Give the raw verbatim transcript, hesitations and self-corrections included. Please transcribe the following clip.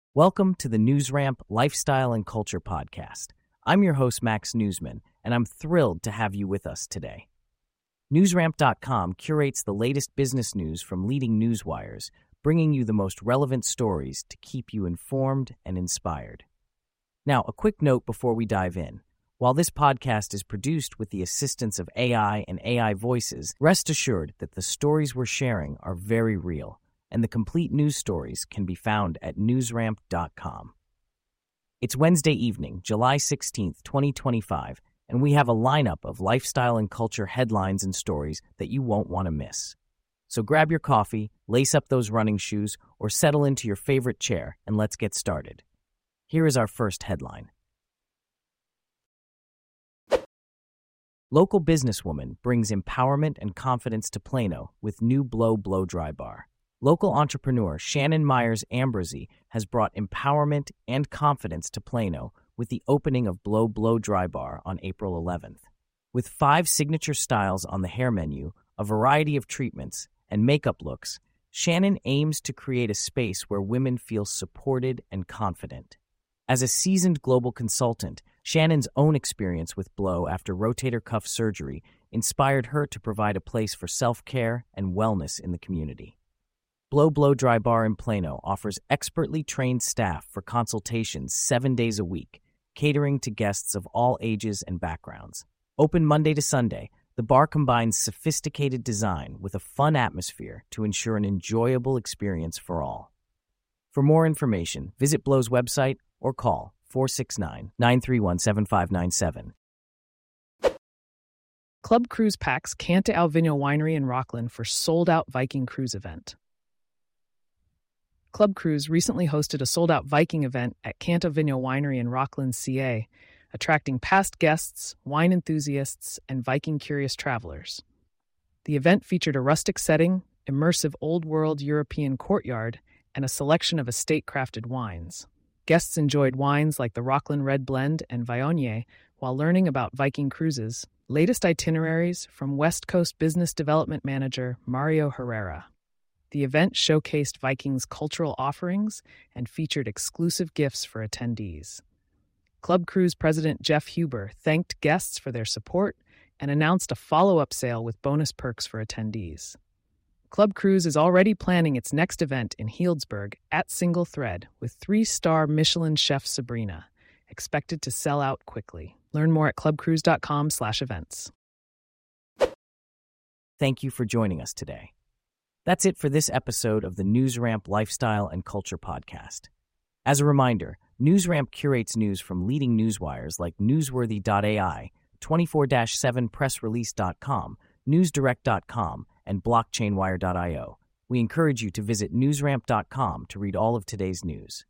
Welcome to the NewsRamp Lifestyle and Culture Podcast. I'm your host, Max Newsman, and I'm thrilled to have you with us today. NewsRamp dot com curates the latest business news from leading news wires, bringing you the most relevant stories to keep you informed and inspired. Now, a quick note before we dive in. While this podcast is produced with the assistance of A I and A I voices, rest assured that the stories we're sharing are very real, and the complete news stories can be found at newsramp dot com. It's Wednesday evening, July sixteenth, twenty twenty-five, and we have a lineup of lifestyle and culture headlines and stories that you won't want to miss. So grab your coffee, lace up those running shoes, or settle into your favorite chair, and let's get started. Here is our first headline. Local businesswoman brings empowerment and confidence to Plano with new Blow Blow Dry Bar. Local entrepreneur Shannon Myers Ambrosi has brought empowerment and confidence to Plano with the opening of Blow Blow Dry Bar on April eleventh. With five signature styles on the hair menu, a variety of treatments, and makeup looks, Shannon aims to create a space where women feel supported and confident. As a seasoned global consultant, Shannon's own experience with Blow after rotator cuff surgery inspired her to provide a place for self-care and wellness in the community. Blow Blow Dry Bar in Plano offers expertly trained staff for consultations seven days a week, catering to guests of all ages and backgrounds. Open Monday to Sunday, the bar combines sophisticated design with a fun atmosphere to ensure an enjoyable experience for all. For more information, visit Blow's website or call four six nine, nine three one, seven five nine seven. Club Cruise packs Canta Alvino Winery in Rockland for sold-out Viking Cruise event. Club Cruise recently hosted a sold-out Viking event at Canta Vinho Winery in Rockland, C A, attracting past guests, wine enthusiasts, and Viking-curious travelers. The event featured a rustic setting, immersive old-world European courtyard, and a selection of estate-crafted wines. Guests enjoyed wines like the Rockland Red Blend and Viognier while learning about Viking Cruises' latest itineraries from West Coast Business Development Manager Mario Herrera. The event showcased Viking's cultural offerings and featured exclusive gifts for attendees. Club Cruise President Jeff Huber thanked guests for their support and announced a follow-up sale with bonus perks for attendees. Club Cruise is already planning its next event in Healdsburg at Single Thread with three-star Michelin chef Sabrina, expected to sell out quickly. Learn more at clubcruise dot com slash events. Thank you for joining us today. That's it for this episode of the NewsRamp Lifestyle and Culture Podcast. As a reminder, NewsRamp curates news from leading newswires like newsworthy dot A I, twenty-four seven press release dot com, newsdirect dot com, and blockchain wire dot io. We encourage you to visit newsramp dot com to read all of today's news.